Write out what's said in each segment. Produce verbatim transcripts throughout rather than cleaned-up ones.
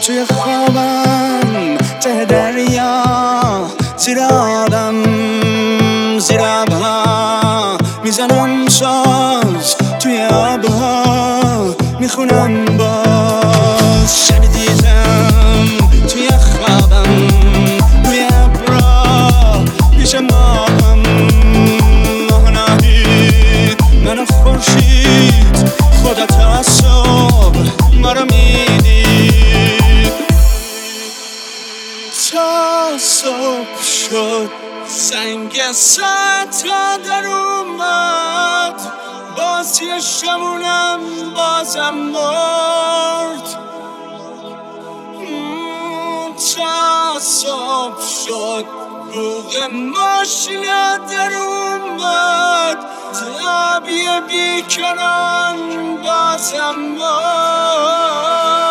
توی خوابم ته دریا زیر آدم زیر ابرها میزنم ساز توی آبها میخونم باز شب دیدم توی خوابم توی ابرها پیش ماهم ماه نهید من و خورشید خدا تا صبح ما رو میدید تا صبح شد زنگ ساعت را در اومد باز یه شمونم بازم مرد تا صبح شد بوغ ماشینا در اومد تابی بیکنان بازم مرد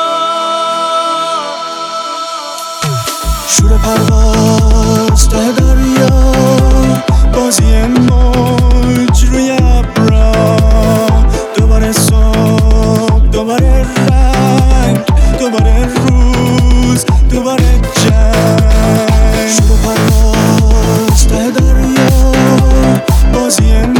شور پرواز ته دریا بازی موج روی ابرا دوباره صبح دوباره رنگ دوباره روز دوباره جنگ شور پرواز ته دریا بازی